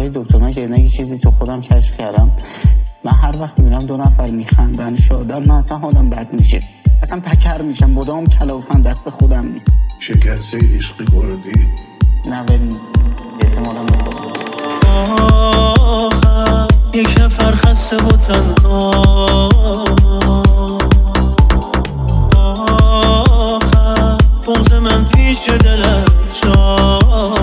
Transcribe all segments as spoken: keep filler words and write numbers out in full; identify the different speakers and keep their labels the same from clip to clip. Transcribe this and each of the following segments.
Speaker 1: آقای دکتر من جدیدن یه چیزی تو خودم کشف کردم. من هر وقت میبینم دو نفر میخندن شادن، من اصلا حالم بد میشه، اصلا پکر میشم، مدام کلافم دست خودم نیست.
Speaker 2: شکسته عشقی خوردی؟
Speaker 1: نه ولی احتمالا بخورم.
Speaker 3: آخر یک نفر خسته و تنها، آخر بغض من پیش دلت جا،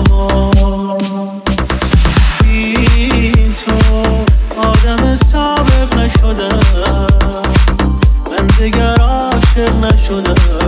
Speaker 3: بی تو آدم سابق نشده، من دیگر عاشق نشده.